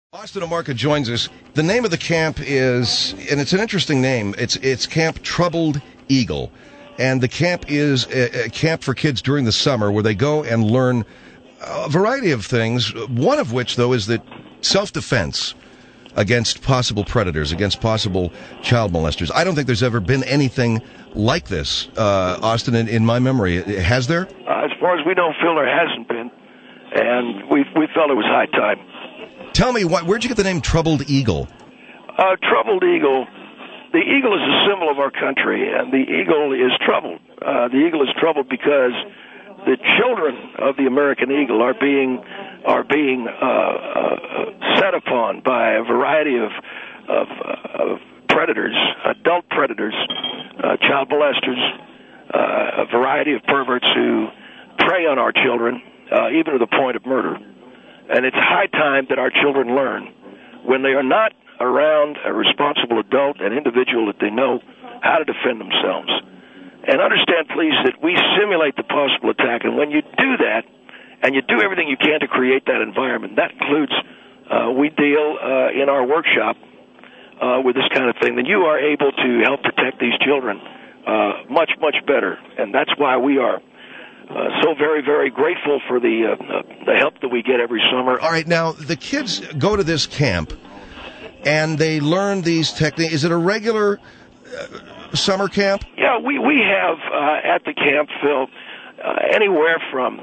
Austin Amarca joins us. The name of the camp is, and it's an interesting name, it's Camp Troubled Eagle. And the camp is a camp for kids during the summer where they go and learn a variety of things, one of which, though, is that self-defense against possible predators, against possible child molesters. I don't think there's ever been anything like this, Austin, in my memory. Has there? As far as we know, Phil, there hasn't been. And we felt it was high time. Tell me, where'd you get the name Troubled Eagle? Troubled Eagle. The eagle is a symbol of our country, and the eagle is troubled. The eagle is troubled because the children of the American eagle are being set upon by a variety of predators, adult predators, child molesters, a variety of perverts who prey on our children, even to the point of murder. And it's high time that our children learn, when they are not around a responsible adult and individual, that they know how to defend themselves. And understand, please, that we simulate the possible attack. And when you do that, and you do everything you can to create that environment, that includes we deal in our workshop with this kind of thing, then you are able to help protect these children much, much better. And that's why we are so very, very grateful for the help that we get every summer. All right, now, the kids go to this camp, and they learn these techniques. Is it a regular summer camp? Yeah, we have at the camp, Phil, anywhere from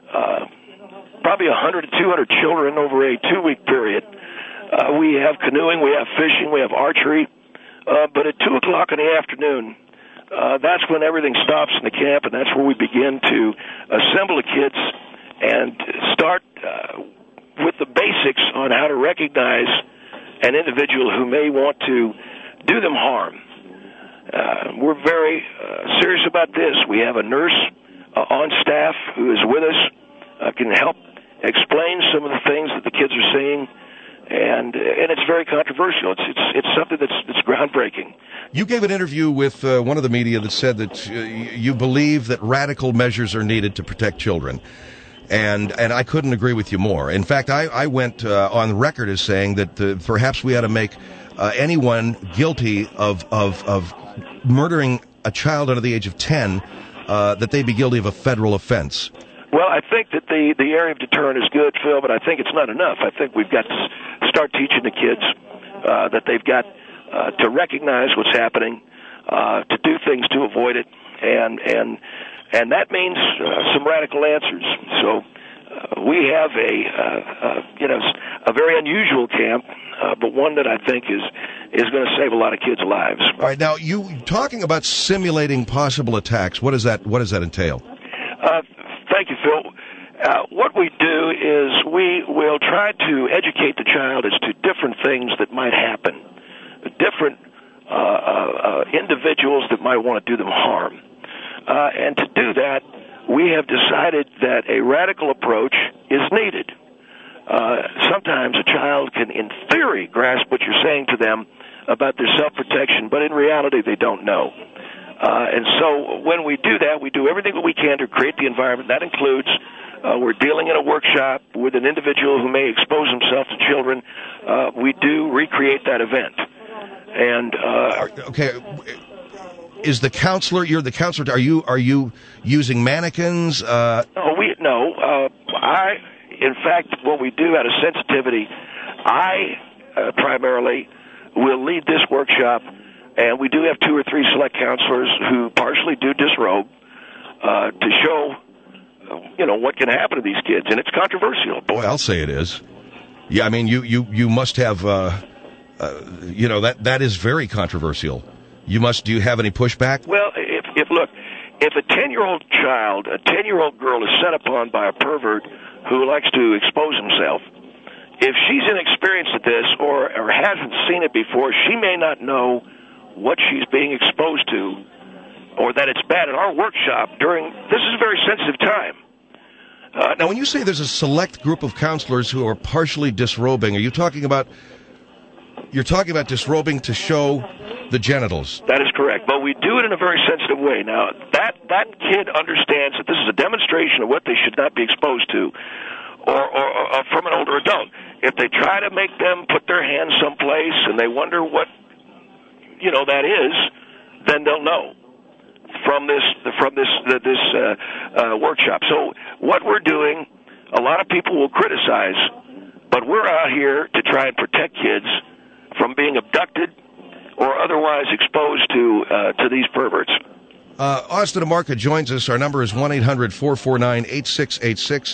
probably 100 to 200 children over a 2-week period. We have canoeing, we have fishing, we have archery. But at 2 o'clock in the afternoon, that's when everything stops in the camp, and that's where we begin to assemble the kids and start with the basics on how to recognize an individual who may want to do them harm. We're very serious about this. We have a nurse on staff who is with us, can help explain some of the things that the kids are seeing, and it's very controversial. It's something that's groundbreaking. You gave an interview with one of the media that said that you believe that radical measures are needed to protect children. And I couldn't agree with you more. In fact, I went on record as saying that perhaps we ought to make anyone guilty of murdering a child under the age of 10, that they be guilty of a federal offense. Well, I think that the area of deterrent is good, Phil, but I think it's not enough. I think we've got to start teaching the kids that they've got to recognize what's happening, to do things to avoid it, and that means some radical answers. So we have a very unusual camp, but one that I think is going to save a lot of kids' lives. All right, now you talking about simulating possible attacks. What does that entail? Thank you, Phil. What we do is we will try to educate the child as to different things that might happen, different individuals that might want to do them harm. And to do that, we have decided that a radical approach is needed. Sometimes a child can, in theory, grasp what you're saying to them about their self-protection, but in reality they don't know. And so when we do that, we do everything that we can to create the environment. That includes we're dealing in a workshop with an individual who may expose himself to children. We do recreate that event. And okay, is the counselor? You're the counselor. Are you using mannequins? No. In fact, what we do out of sensitivity, I primarily will lead this workshop. And we do have 2 or 3 select counselors who partially do disrobe to show, what can happen to these kids, and it's controversial. Boy, I'll say it is. Yeah, I mean, you must have, that is very controversial. Do you have any pushback? Well, if a 10-year-old child, a 10-year-old girl is set upon by a pervert who likes to expose himself, if she's inexperienced at this or hasn't seen it before, she may not know what she's being exposed to, or that it's bad. In our workshop, this is a very sensitive time. Now, when you say there's a select group of counselors who are partially disrobing, are you talking about disrobing to show the genitals? That is correct, but we do it in a very sensitive way. Now, that kid understands that this is a demonstration of what they should not be exposed to, or from an older adult. If they try to make them put their hands someplace and they wonder what, that is, then they'll know from this workshop. So what we're doing, a lot of people will criticize, but we're out here to try and protect kids from being abducted or otherwise exposed to these perverts. Austin DeMarca joins us. Our number is 1-800-449-8686.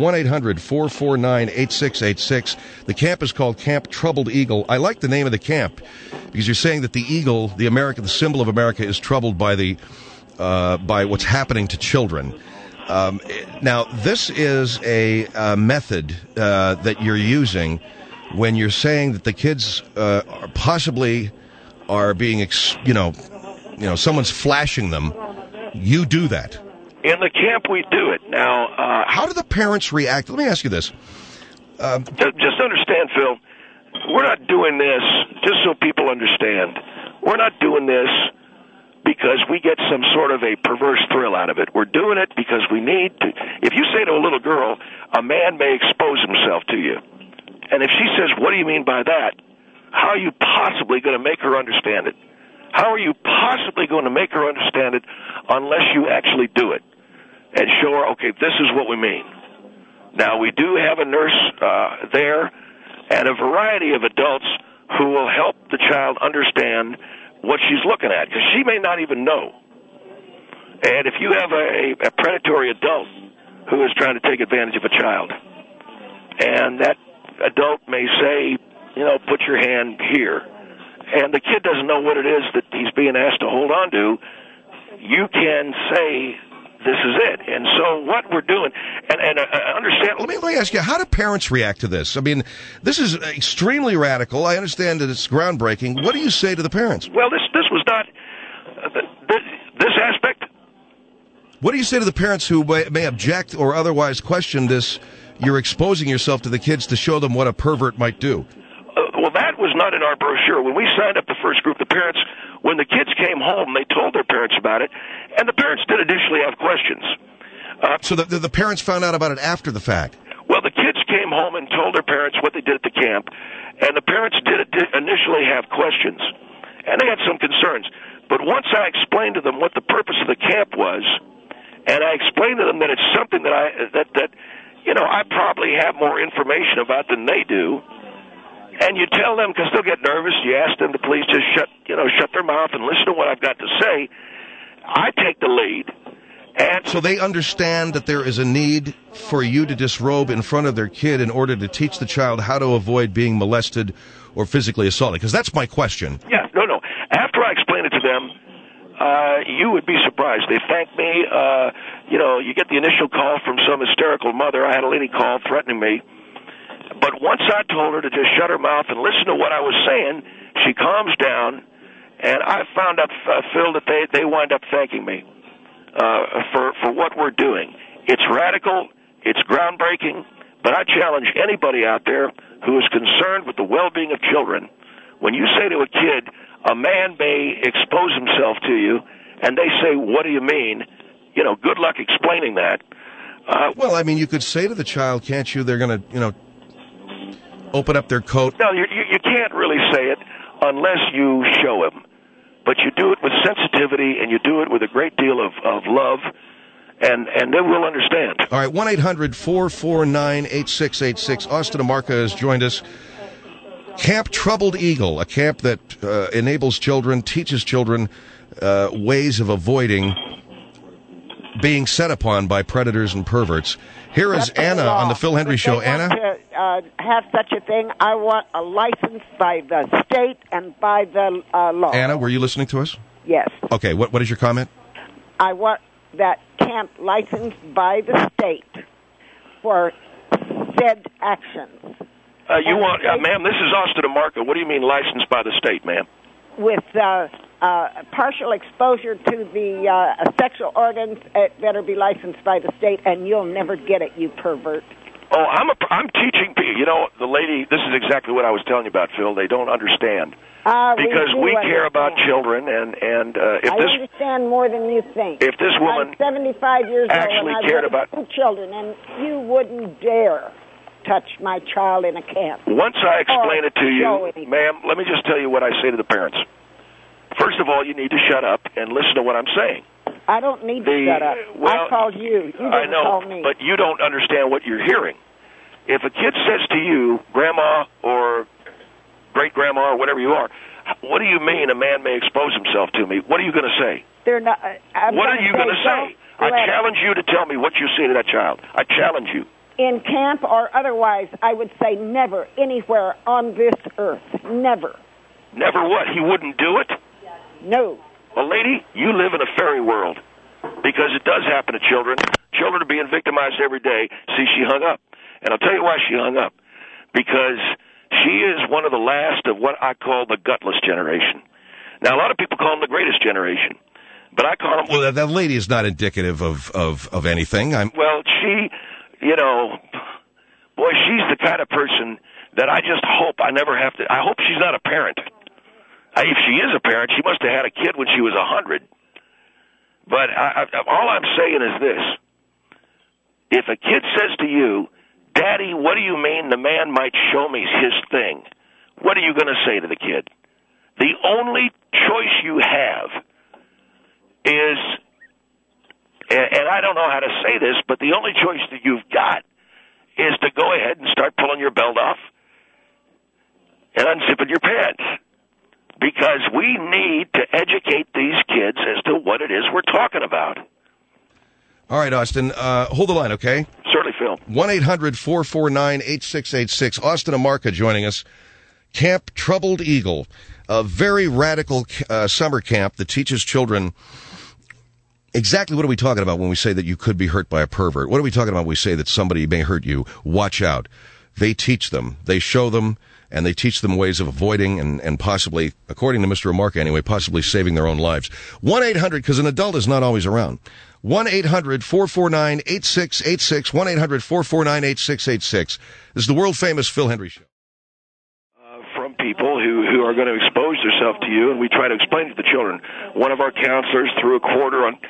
1-800-449-8686. The camp is called Camp Troubled Eagle. I like the name of the camp because you're saying that the eagle, the symbol of America, is troubled by by what's happening to children. Now, this is a method that you're using when you're saying that the kids possibly are being, someone's flashing them. You do that. In the camp, we do it. Now, how do the parents react? Let me ask you this. Just understand, Phil, we're not doing this, just so people understand, we're not doing this because we get some sort of a perverse thrill out of it. We're doing it because we need to. If you say to a little girl, a man may expose himself to you, and if she says, what do you mean by that? How are you possibly going to make her understand it? How are you possibly going to make her understand it unless you actually do it and show her, okay, this is what we mean? Now, we do have a nurse there and a variety of adults who will help the child understand what she's looking at, because she may not even know. And if you have a predatory adult who is trying to take advantage of a child, and that adult may say, put your hand here, and the kid doesn't know what it is that he's being asked to hold on to, you can say, this is it. And so what we're doing, and understand... Let me ask you, how do parents react to this? I mean, this is extremely radical. I understand that it's groundbreaking. What do you say to the parents? Well, this was not... this aspect... What do you say to the parents who may object or otherwise question this? You're exposing yourself to the kids to show them what a pervert might do. Well, that was not in our brochure. When we signed up the first group, the parents, when the kids came home, they told their parents about it, and the parents did initially have questions. So the parents found out about it after the fact? Well, the kids came home and told their parents what they did at the camp, and the parents did initially have questions, and they had some concerns. But once I explained to them what the purpose of the camp was, and I explained to them that it's something that I probably have more information about than they do. And you tell them, because they'll get nervous, you ask them to please just shut their mouth and listen to what I've got to say. I take the lead. And so they understand that there is a need for you to disrobe in front of their kid in order to teach the child how to avoid being molested or physically assaulted. Because that's my question. Yeah, no. After I explain it to them, you would be surprised. They thank me. You get the initial call from some hysterical mother. I had a lady call threatening me. But once I told her to just shut her mouth and listen to what I was saying, she calms down, and I found out, Phil, that they wind up thanking me for what we're doing. It's radical, it's groundbreaking, but I challenge anybody out there who is concerned with the well-being of children. When you say to a kid, a man may expose himself to you, and they say, what do you mean? Good luck explaining that. Well, I mean, you could say to the child, can't you, they're going to, open up their coat. No, you can't really say it unless you show him. But you do it with sensitivity, and you do it with a great deal of love, and they will understand. All right, 1-800-449-8686. Austin DeMarca has joined us. Camp Troubled Eagle, a camp that enables children, teaches children ways of avoiding being set upon by predators and perverts. Here is Anna on the Phil Hendry Show. Anna? To have such a thing, I want a license by the state and by the law. Anna, were you listening to us? Yes. Okay, what is your comment? I want that camp licensed by the state for said actions. Ma'am, this is Austin DeMarca. What do you mean licensed by the state, ma'am? With partial exposure to the sexual organs, it better be licensed by the state, and you'll never get it, you pervert. Oh, I'm teaching people. The lady, this is exactly what I was telling you about, Phil. They don't understand. Because we care about children, and if I understand more than you think. If this woman I'm 75 years old, and I've cared about two children, and you wouldn't dare touch my child in a camp. Once I explain it to show you, anything. ma'am, let me just tell you what I say to the parents. First of all, you need to shut up and listen to what I'm saying. I don't need to shut up. Well, I called you. You didn't I know, call me. but you don't understand what you're hearing. If a kid says to you, Grandma or great-grandma or whatever you are, what do you mean a man may expose himself to me? What are you going to say? They're not. What are you going to say? I challenge you to tell me what you say to that child. I challenge you. In camp or otherwise, I would say never, anywhere on this earth. Never. Never what? He wouldn't do it? No. Well, lady, you live in a fairy world because it does happen to children. Children are being victimized every day. See, she hung up. And I'll tell you why she hung up. Because she is one of the last of what I call the gutless generation. Now, a lot of people call them the greatest generation. But I call them... Well, that lady is not indicative of anything. Well, she, you know, boy, she's the kind of person that I just hope I never have to... I hope she's not a parent. If she is a parent, she must have had a kid when she was 100. But all I'm saying is this. If a kid says to you, Daddy, what do you mean the man might show me his thing? What are you going to say to the kid? The only choice you have is, and I don't know how to say this, but the only choice that you've got is to go ahead and start pulling your belt off and unzipping your pants. Because we need to educate these kids as to what it is we're talking about. All right, Austin, hold the line, okay? Certainly, Phil. 1-800-449-8686. Austin Amarca joining us. Camp Troubled Eagle, a very radical summer camp that teaches children exactly what are we talking about when we say that you could be hurt by a pervert. What are we talking about when we say that somebody may hurt you? Watch out. They teach them. They show them. And they teach them ways of avoiding and possibly, according to Mr. Amarca anyway, possibly saving their own lives. 1-800, because an adult is not always around. 1-800-449-8686. 1-800-449-8686. This is the world-famous Phil Hendry Show. From people who are going to expose themselves to you, and we try to explain it to the children. One of our counselors threw a quarter on...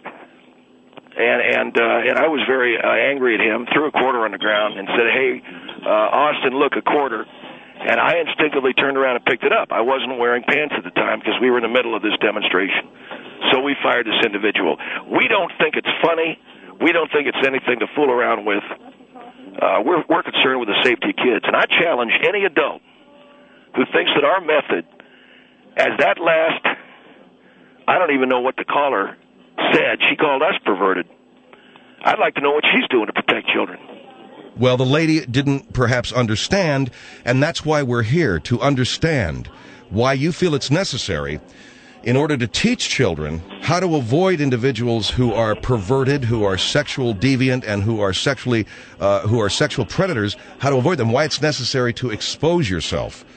And I was very angry at him, threw a quarter on the ground and said, hey, Austin, look, a quarter. And I instinctively turned around and picked it up. I wasn't wearing pants at the time because we were in the middle of this demonstration. So we fired this individual. We don't think it's funny. We don't think it's anything to fool around with. We're concerned with the safety of kids. And I challenge any adult who thinks that our method, as that last, I don't even know what the caller said. She called us perverted. I'd like to know what she's doing to protect children. Well, the lady didn't perhaps understand, and that's why we're here, to understand why you feel it's necessary in order to teach children how to avoid individuals who are perverted, who are sexual deviant, and who are sexual predators, how to avoid them, why it's necessary to expose yourself.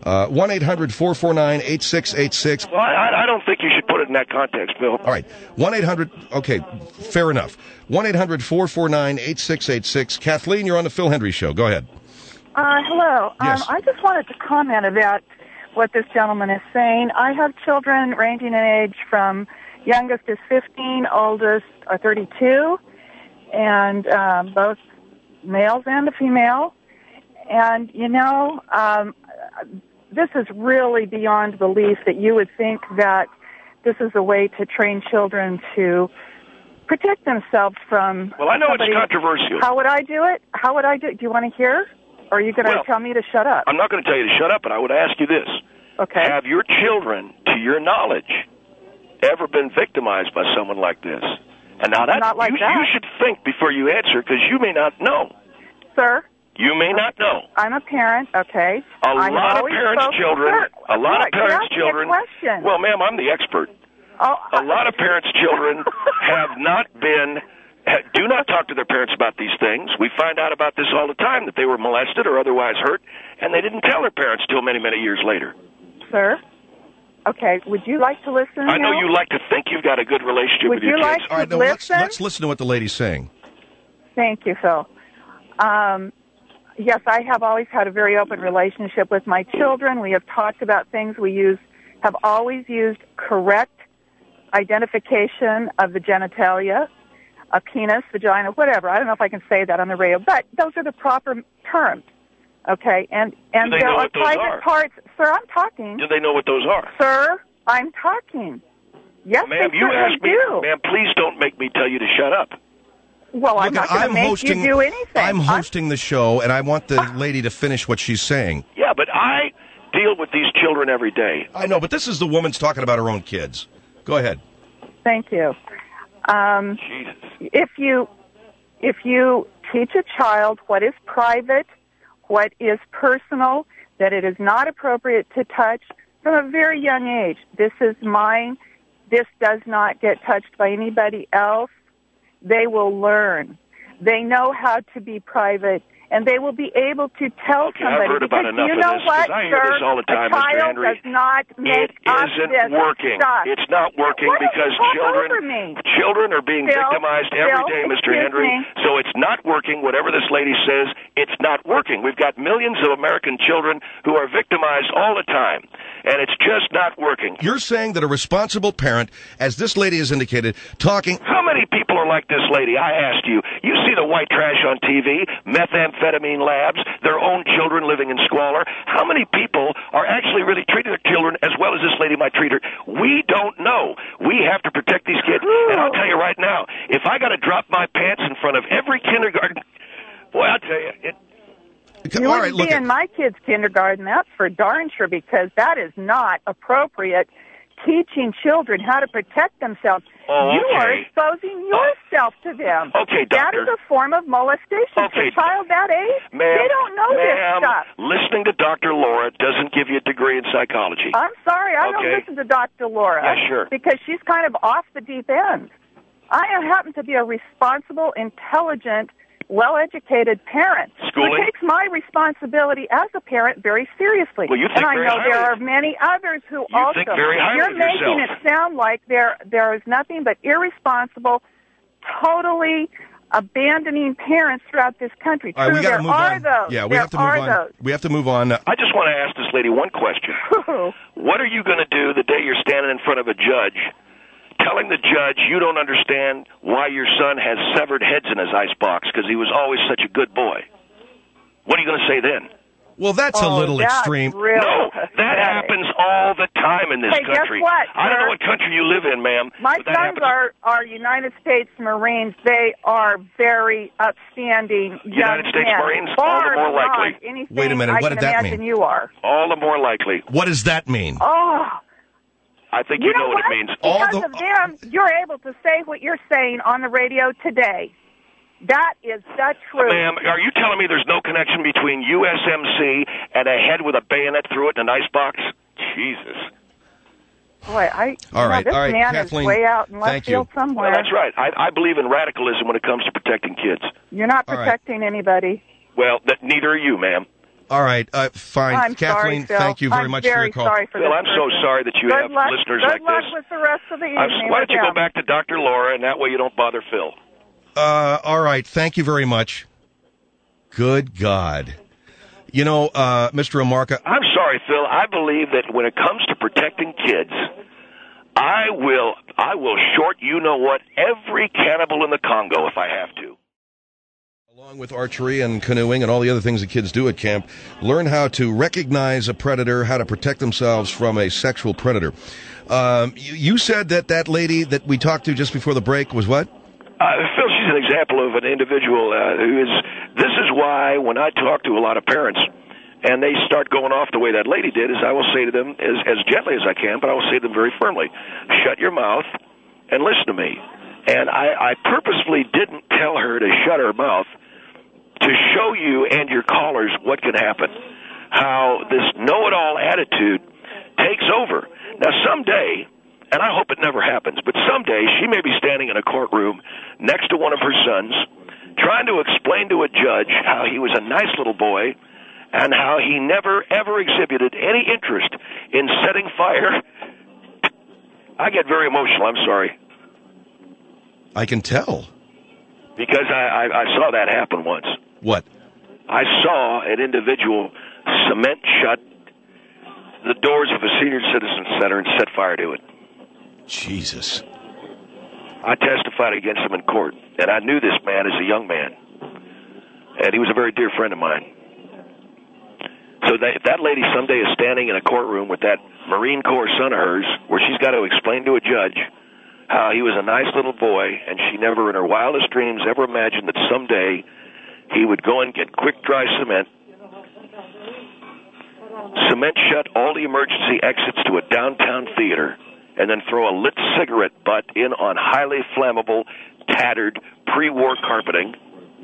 1-800-449-8686. Well, I don't think you should put it in that context, Bill. All right. 1-800, okay, fair enough. 1-800-449-8686. Kathleen, you're on the Phil Hendry Show. Go ahead. Hello. Yes. I just wanted to comment about what this gentleman is saying. I have children ranging in age from youngest is 15, oldest are 32, and both males and a female. And, you know, this is really beyond belief that you would think that this is a way to train children to protect themselves from Well, I know somebody. It's controversial. How would I do it? How would I do it? Do you want to hear? Or are you going to tell me to shut up? I'm not going to tell you to shut up, but I would ask you this. Okay. Have your children, to your knowledge, ever been victimized by someone like this? And now that, Not like that. You should think before you answer, because you may not know. Sir? You may not know. I'm a parent, okay. A lot of parents' children. Question. Well, ma'am, I'm the expert. Oh, A lot of parents' children have not been, do not talk to their parents about these things. We find out about this all the time, that they were molested or otherwise hurt, and they didn't tell their parents till many, many years later. Sir? Okay, would you like to listen I know now? you like to think you've got a good relationship Would with your you kids. like All right, to no, listen? let's listen to what the lady's saying. Thank you, Phil. Yes, I have always had a very open relationship with my children. We have talked about things. Have always used correct identification of the genitalia. a penis, vagina, whatever. I don't know if I can say that on the radio, but those are the proper terms. Okay, and there are private parts. Sir, I'm talking. Do they know what those are? Sir, I'm talking. Yes, ma'am, they you certainly asked me. do. Ma'am, please don't make me tell you to shut up. Well, I'm not going to make you do anything. I'm hosting the show, and I want the lady to finish what she's saying. Yeah, but I deal with these children every day. I know, but this is the woman's talking about her own kids. Go ahead. Thank you. Jesus. If you teach a child what is private, what is personal, that it is not appropriate to touch from a very young age. This is mine. This does not get touched by anybody else. They will learn. They know how to be private, and they will be able to tell somebody. I've heard about enough you know of this, what, I hear this all the time, a child Mr. Henry. Does not make it up isn't this working. stuff. It's not working because children are being victimized every day, Mr. Henry. So it's not working. Whatever this lady says, it's not working. We've got millions of American children who are victimized all the time, and it's just not working. You're saying that a responsible parent, as this lady has indicated, talking... How many people are like this lady? I asked you. You see the white trash on TV, methamphetamine labs, their own children living in squalor. How many people are actually really treating their children as well as this lady might treat her? We don't know. We have to protect these kids. And I'll tell you right now, if I got to drop my pants in front of every kindergarten, boy, I'll tell you, you wouldn't be in my kids' kindergarten, that's for darn sure, because that is not appropriate. Teaching children how to protect themselves. Oh, okay. You are exposing yourself to them. Okay, That doctor. is a form of molestation. Okay. For a child that age, they don't know this stuff. Listening to Dr. Laura doesn't give you a degree in psychology. I'm sorry, I don't listen to Dr. Laura. Yeah, sure. Because she's kind of off the deep end. I happen to be a responsible, intelligent, well-educated parent Schooling? who takes my responsibility as a parent very seriously. Well, you think and I very know highly. there are many others who You also. think very highly You're of making yourself. it sound like there is nothing but irresponsible, totally abandoning parents throughout this country. All right, True, we got to there move are on. those. Yeah, we there have to move are on. Those. We have to move on. I just want to ask this lady one question. What are you going to do the day you're standing in front of a judge telling the judge you don't understand why your son has severed heads in his icebox because he was always such a good boy? What are you going to say then? Well, that's a little extreme. Really No, that happens all the time in this country. Guess what, I don't know sir? what country you live in, ma'am. My but that sons happens. are United States Marines. They are very upstanding young United States men. Marines? Far All the more likely. beyond anything Wait a minute, I what can did that imagine mean? You are. All the more likely. What does that mean? Oh, I think you know what it means. Because of them, you're able to say what you're saying on the radio today. That is the truth. Ma'am, are you telling me there's no connection between USMC and a head with a bayonet through it in an icebox? Jesus. Boy, All right, this man Kathleen, is way out in left thank field you. somewhere. Well, that's right. I believe in radicalism when it comes to protecting kids. You're not All right. protecting anybody. Well, neither are you, ma'am. All right, fine. I'm Kathleen, sorry, Phil. thank you very I'm much very for your call. Sorry for Phil, this I'm so person. sorry that you Good have luck, listeners good like luck this. with the rest of the evening. Why don't you with go them. back to Dr. Laura, and that way you don't bother Phil. All right, thank you very much. Good God. You know, Mr. Omarka, I'm sorry, Phil. I believe that when it comes to protecting kids, I will short you-know-what every cannibal in the Congo if I have to. along with archery and canoeing and all the other things that kids do at camp, learn how to recognize a predator, how to protect themselves from a sexual predator. You said that lady that we talked to just before the break was what? Phil, she's an example of an individual who is. This is why when I talk to a lot of parents and they start going off the way that lady did, is I will say to them as gently as I can, but I will say to them very firmly, shut your mouth and listen to me. And I purposefully didn't tell her to shut her mouth to show you and your callers what can happen, how this know-it-all attitude takes over. Now, someday, and I hope it never happens, but someday she may be standing in a courtroom next to one of her sons trying to explain to a judge how he was a nice little boy and how he never, ever exhibited any interest in setting fire. I get very emotional. I'm sorry. I can tell. Because I saw that happen once. What? I saw an individual cement shut the doors of a senior citizen center and set fire to it. Jesus. I testified against him in court, and I knew this man as a young man, and he was a very dear friend of mine. So if that lady someday is standing in a courtroom with that Marine Corps son of hers, where she's got to explain to a judge how he was a nice little boy, and she never in her wildest dreams ever imagined that someday he would go and get quick dry cement shut all the emergency exits to a downtown theater, and then throw a lit cigarette butt in on highly flammable, tattered, pre-war carpeting.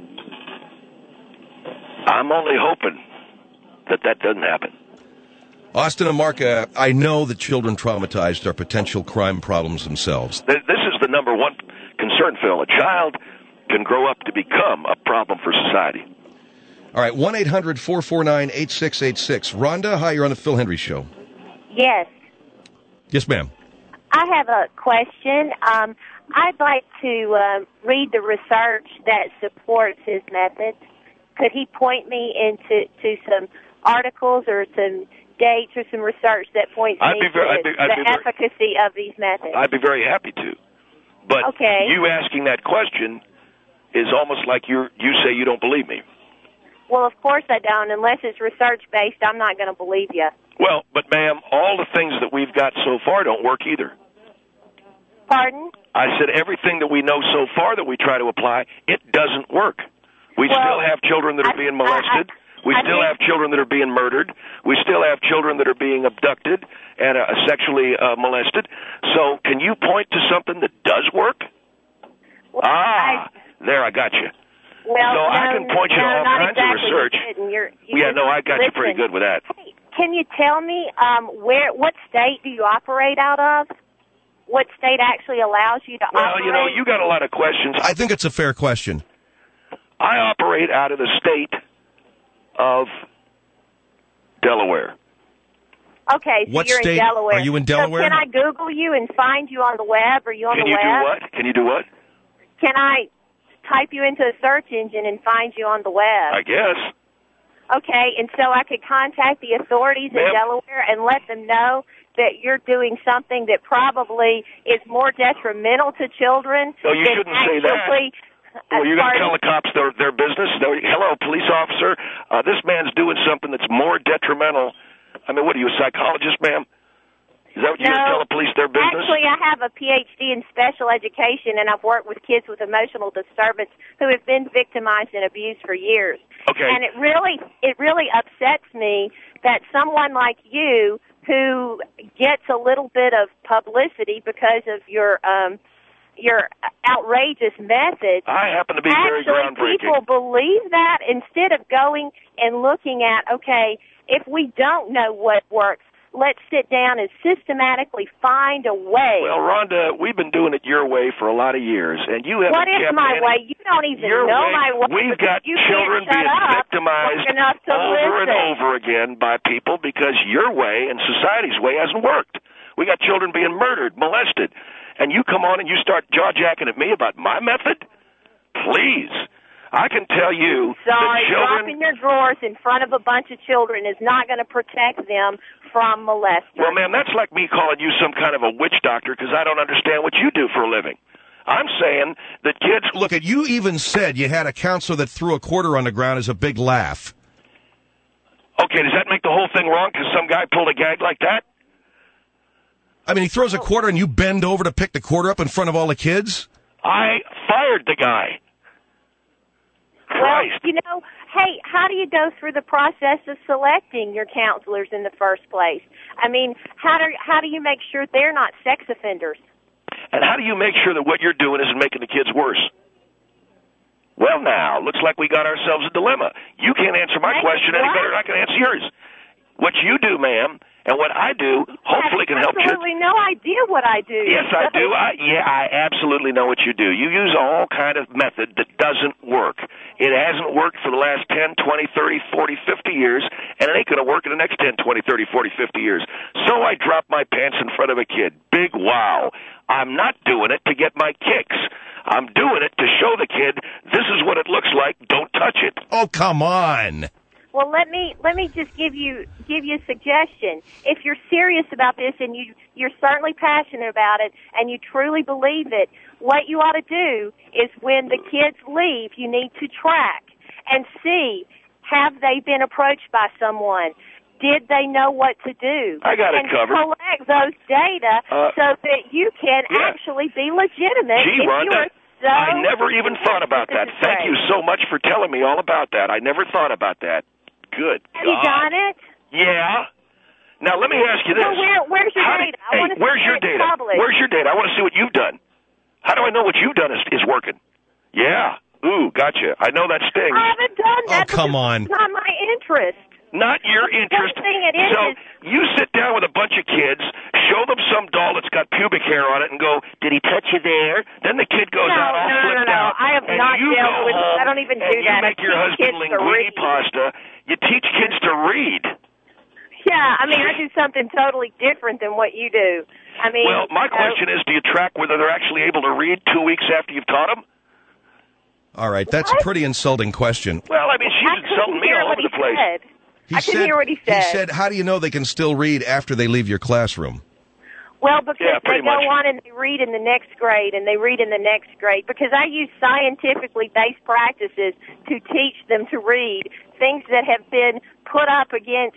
I'm only hoping that doesn't happen. Austin and Mark, I know that children traumatized are potential crime problems themselves. This is the number one concern, Phil. A child can grow up to become a problem for society. All right, 1-800-449-8686. Rhonda, hi, you're on the Phil Hendry Show. Yes. Yes, ma'am. I have a question. I'd like to read the research that supports his method. Could he point me into some articles or some dates or some research that points me to the efficacy of these methods? I'd be very happy to. But you asking that question is almost like you say you don't believe me. Well, of course I don't. Unless it's research-based, I'm not going to believe you. Well, but, ma'am, all the things that we've got so far don't work either. Pardon? I said everything that we know so far that we try to apply, it doesn't work. We still have children that are being molested. We still have children that are being murdered. We still have children that are being abducted and sexually molested. So can you point to something that does work? Well, there, I got you. Well, so I can point you to all kinds of research. I got you pretty good with that. Hey, can you tell me what state do you operate out of? What state actually allows you to operate? Well, you got a lot of questions. I think it's a fair question. I operate out of the state of Delaware. Okay, so what you're state in Delaware. Are you in Delaware? So can I Google you and find you on the web? Are you on the web? Can you do what? Can I type you into a search engine and find you on the web? I guess. Okay, and so I could contact the authorities in Delaware and let them know that you're doing something that probably is more detrimental to children. No, you shouldn't say that. Well, you're going to tell the cops their business? Hello, police officer, this man's doing something that's more detrimental. I mean, what are you, a psychologist, ma'am? Is that what you're going to tell the police their business? Actually, I have a Ph.D. in special education, and I've worked with kids with emotional disturbance who have been victimized and abused for years. Okay. And it really upsets me that someone like you, who gets a little bit of publicity because of your outrageous methods. I happen to be very groundbreaking. People believe that instead of going and looking at, okay, if we don't know what works, let's sit down and systematically find a way. Well, Rhonda, we've been doing it your way for a lot of years, and you haven't kept What is my way? You don't even know my way. We've got children being victimized over and over again by people because your way and society's way hasn't worked. We got children being murdered, molested, and you come on and you start jaw-jacking at me about my method? Please. I can tell you that children... dropping your drawers in front of a bunch of children is not going to protect them from molesting. Well, ma'am, that's like me calling you some kind of a witch doctor because I don't understand what you do for a living. I'm saying that kids... Look, you even said you had a counselor that threw a quarter on the ground as a big laugh. Okay, does that make the whole thing wrong because some guy pulled a gag like that? I mean, he throws a quarter and you bend over to pick the quarter up in front of all the kids? I fired the guy. Christ. Well, hey, how do you go through the process of selecting your counselors in the first place? I mean, how do you make sure they're not sex offenders? And how do you make sure that what you're doing isn't making the kids worse? Well, now, looks like we got ourselves a dilemma. You can't answer my question any better than I can answer yours. What you do, ma'am, and what I do, hopefully can help you. I have absolutely no idea what I do. Yes, I do. I absolutely know what you do. You use all kind of method that doesn't work. It hasn't worked for the last 10, 20, 30, 40, 50 years, and it ain't going to work in the next 10, 20, 30, 40, 50 years. So I drop my pants in front of a kid. Big wow. I'm not doing it to get my kicks. I'm doing it to show the kid this is what it looks like. Don't touch it. Oh, come on. Well, let me just give you a suggestion. If you're serious about this and you're certainly passionate about it and you truly believe it, what you ought to do is when the kids leave, you need to track and see, have they been approached by someone? Did they know what to do? I got it covered. And collect those data so that you can actually be legitimate. Gee, Rhonda, I never even thought about that. Thank you so much for telling me all about that. I never thought about that. Good Have you done it? Yeah. Now, let me ask you this. Well, where's your data? Where's your data? Where's your data? I want to see what you've done. How do I know what you've done is working? Yeah. Ooh, gotcha. I know that stings. I haven't done that. Oh, come on. It's not my interest. Not your interest. So you sit down with a bunch of kids, show them some doll that's got pubic hair on it, and go, "Did he touch you there?" Then the kid goes out all flipped out. I have not dealt with. I don't even do that. You make your husband linguine pasta. You teach kids to read. Yeah, I mean, I do something totally different than what you do. I mean, well, my question is, do you track whether they're actually able to read 2 weeks after you've taught them? All right, that's a pretty insulting question. Well, I mean, she's insulting me all over the place. I couldn't hear what he said. He said, how do you know they can still read after they leave your classroom? Well, because they go on and they read in the next grade and they read in the next grade. Because I use scientifically based practices to teach them to read things that have been put up against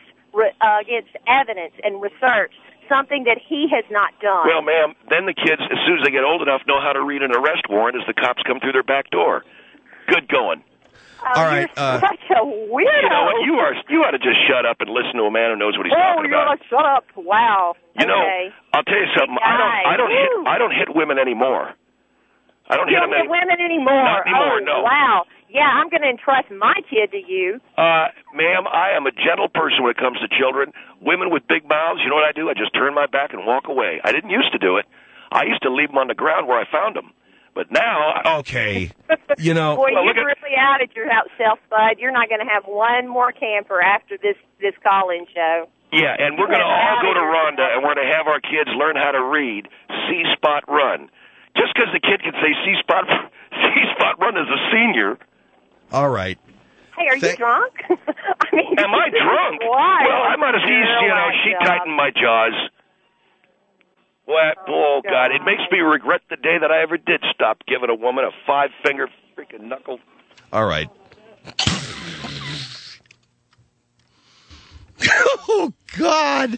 evidence and research, something that he has not done. Well, ma'am, then the kids, as soon as they get old enough, know how to read an arrest warrant as the cops come through their back door. Good going. All right. You're such a weirdo. You know what? You ought to just shut up and listen to a man who knows what he's talking about. Oh, you ought to shut up. Wow. You know, I'll tell you something. I don't hit women anymore. I don't hit them women anymore. Not anymore, no. Wow. Yeah, I'm going to entrust my kid to you. Ma'am, I am a gentle person when it comes to children. Women with big mouths, you know what I do? I just turn my back and walk away. I didn't used to do it. I used to leave them on the ground where I found them. But now... Okay. You know... Boy, you're really out at yourself, Bud. You're not going to have one more camper after this call-in show. Yeah, and we're going to all go to Rhonda, and we're going to have our kids learn how to read C-Spot Run. Just because the kid can say C-Spot Run as a senior... All right. Hey, are you drunk? I mean, am I drunk? Why? Well, I'm out of these, she tightened my jaws. What? Oh, God. It makes me regret the day that I ever did stop giving a woman a 5-finger freaking knuckle. All right. Oh, God.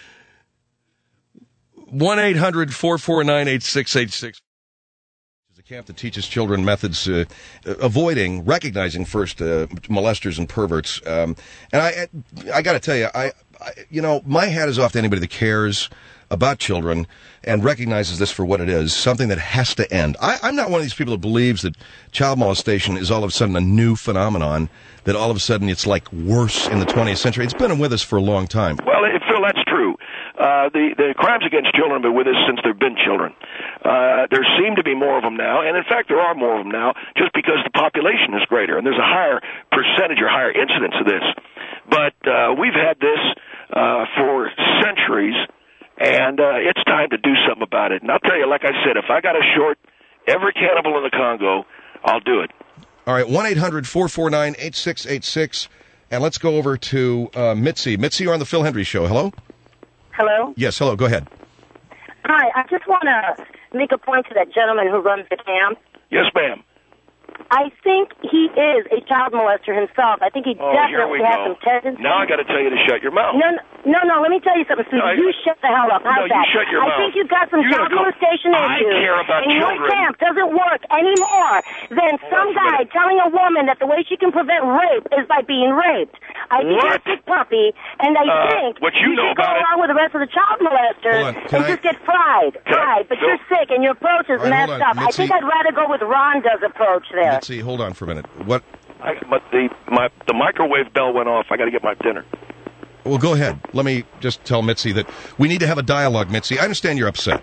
1-800-449-8686. Camp that teaches children methods recognizing first molesters and perverts. And I got to tell you, my hat is off to anybody that cares about children and recognizes this for what it is, something that has to end. I'm not one of these people that believes that child molestation is all of a sudden a new phenomenon, that all of a sudden it's like worse in the 20th century. It's been with us for a long time. Well, Phil, that's true. The crimes against children have been with us since there have been children. There seem to be more of them now, and in fact there are more of them now just because the population is greater, and there's a higher percentage or higher incidence of this. But we've had this for centuries, and it's time to do something about it. And I'll tell you, like I said, if I got to short every cannibal in the Congo, I'll do it. All right, 1-800-449-8686, and let's go over to Mitzi. Mitzi, you're on the Phil Hendry Show. Hello? Hello? Yes, hello. Go ahead. Hi, I just want to make a point to that gentleman who runs the camp. Yes, ma'am. I think he is a child molester himself. I think he definitely has some tendencies. Now I got to tell you to shut your mouth. No, let me tell you something, Susan. You shut the hell up. How's that? You shut your mouth. I think you've got some child molestation issues. I care about children. And your camp doesn't work anymore than some guy telling a woman that the way she can prevent rape is by being raped. I think you're a sick puppy, and I think what you know should go along with the rest of the child molesters and just get fried. But you're sick, and your approach is messed up. I think I'd rather go with Rhonda's approach there. Mitzi, hold on for a minute. What? But the microwave bell went off. I got to get my dinner. Well, go ahead. Let me just tell Mitzi that we need to have a dialogue, Mitzi. I understand you're upset.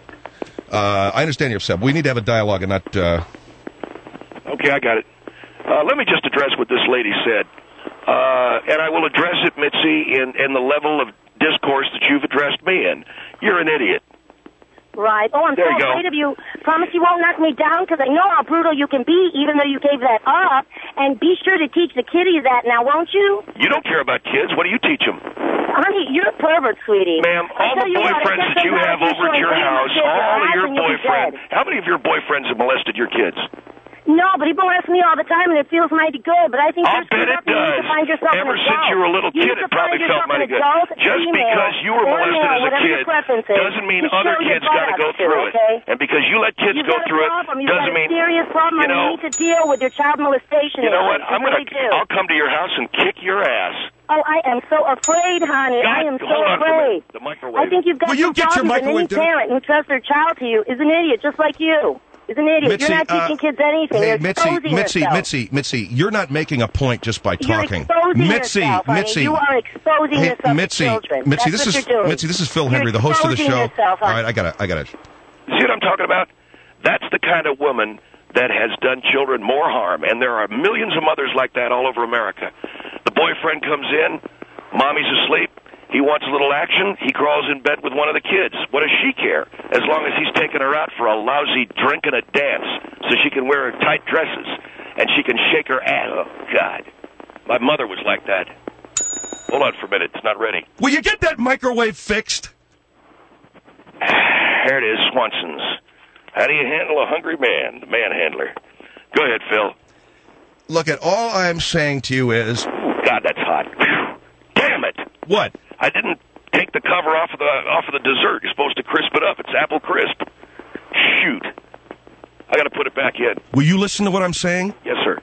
We need to have a dialogue and not... Okay, I got it. Let me just address what this lady said. And I will address it, Mitzi, in the level of discourse that you've addressed me in. You're an idiot. Right. Oh, I'm so There you go. afraid of you. Promise you won't knock me down because I know how brutal you can be, even though you gave that up. And be sure to teach the kiddies that now, won't you? You don't care about kids. What do you teach them? Honey, you're a pervert, sweetie. Ma'am, all the boyfriends that you have over at your house, all of your boyfriends, how many of your boyfriends have molested your kids? No, but he molests me all the time, and it feels mighty good. But I think I'll bet it does. Ever since you were a little kid, it probably felt mighty good. Just because you were molested as a kid doesn't mean other kids got to go through it. And because you let kids go through it doesn't mean, serious problem. you know, you need to deal with your child molestation. You know what? I'll come to your house and kick your ass. Oh, I am so afraid, honey. I am so afraid. The microwave. I think you've got Will you some get your problems, and any microwave down? parent who trusts their child to you is an idiot, just like you. Is an idiot. Mitzi, you're not teaching kids anything. Hey, you're exposing yourself. Mitzi, you're not making a point just by talking. You're exposing yourself, honey. You are exposing yourself to children. Mitzi, That's this what you're doing. Mitzi, this is Phil Hendry, the host of the show. Yourself, all right, I got it. See what I'm talking about? That's the kind of woman that has done children more harm, and there are millions of mothers like that all over America. The boyfriend comes in, mommy's asleep, he wants a little action, he crawls in bed with one of the kids. What does she care? As long as he's taking her out for a lousy drink and a dance so she can wear her tight dresses and she can shake her ass. Oh, God. My mother was like that. Hold on for a minute. It's not ready. Will you get that microwave fixed? There it is, Swanson's. How do you handle a hungry man? The manhandler. Go ahead, Phil. Look, all I'm saying to you is... Ooh, God, that's hot. Damn it. What? I didn't take the cover off of the dessert. You're supposed to crisp it up. It's apple crisp. Shoot. I got to put it back in. Will you listen to what I'm saying? Yes, sir.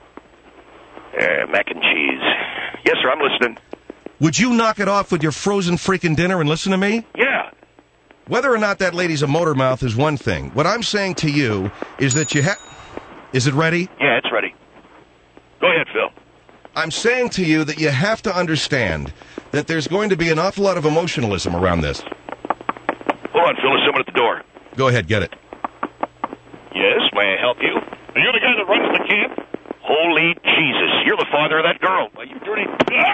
Mac and cheese. Yes, sir, I'm listening. Would you knock it off with your frozen freaking dinner and listen to me? Yeah. Whether or not that lady's a motor mouth is one thing. What I'm saying to you is that you have... Is it ready? Yeah, it's ready. Go ahead, Phil. I'm saying to you that you have to understand that there's going to be an awful lot of emotionalism around this. Hold on, Phil. There's someone at the door. Go ahead, get it. Yes, may I help you? Are you the guy that runs the camp? Holy Jesus. You're the father of that girl. Are you dirty...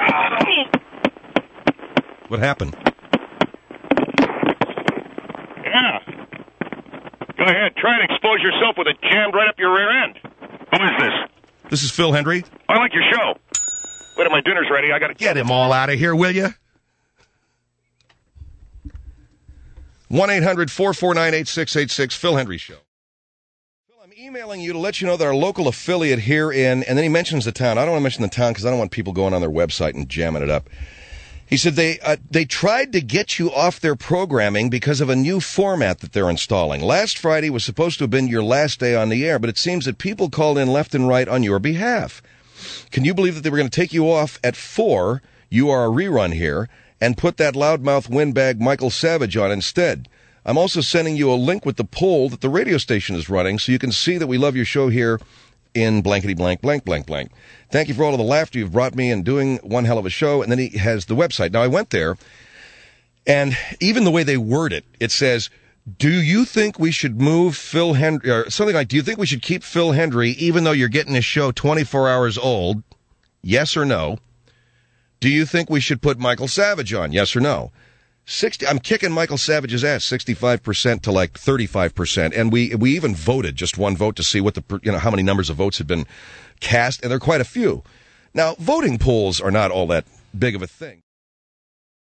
What happened? Yeah. Go ahead. Try and expose yourself with it jammed right up your rear end. Who is this? This is Phil Hendry. I like your show. Wait till my dinner's ready. I got to Get him all out of here, will you? 1-800-449-8686, Phil Hendry Show. Phil, I'm emailing you to let you know that our local affiliate here and then he mentions the town. I don't want to mention the town because I don't want people going on their website and jamming it up. He said they tried to get you off their programming because of a new format that they're installing. Last Friday was supposed to have been your last day on the air, but it seems that people called in left and right on your behalf. Can you believe that they were going to take you off at 4, you are a rerun here, and put that loudmouth windbag Michael Savage on instead? I'm also sending you a link with the poll that the radio station is running so you can see that we love your show here in blankety blank, blank, blank, blank. Thank you for all of the laughter you've brought me in doing one hell of a show. And then he has the website. Now, I went there, and even the way they word it, it says, do you think we should move Phil Hendry, or something like, do you think we should keep Phil Hendry even though you're getting his show 24 hours old? Yes or no? Do you think we should put Michael Savage on? Yes or no? I'm kicking Michael Savage's ass 65% to like 35%, and we even voted just one vote to see what how many numbers of votes had been cast, and there are quite a few. Now, voting polls are not all that big of a thing.